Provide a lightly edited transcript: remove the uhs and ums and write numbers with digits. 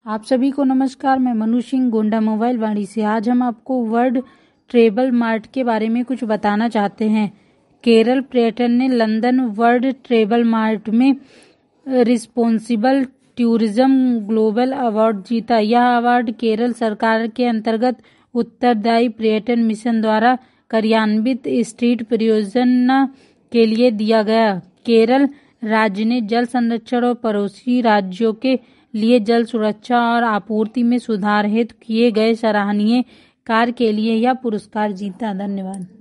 आप सभी को नमस्कार। मैं मनु सिंह गोंडा मोबाइल वाणी से। आज हम आपको वर्ल्ड ट्रेवल मार्ट के बारे में कुछ बताना चाहते हैं। केरल पर्यटन ने लंदन वर्ल्ड ट्रेवल मार्ट में रिस्पॉन्सिबल टूरिज्म ग्लोबल अवार्ड जीता। यह अवार्ड केरल सरकार के अंतर्गत उत्तरदायी पर्यटन मिशन द्वारा कार्यान्वित स्ट्रीट परियोजना के लिए दिया गया। केरल राज्य ने जल संरक्षण और पड़ोसी राज्यों के लिए जल सुरक्षा और आपूर्ति में सुधार हेतु किए गए सराहनीय कार्य के लिए यह पुरस्कार जीता। धन्यवाद।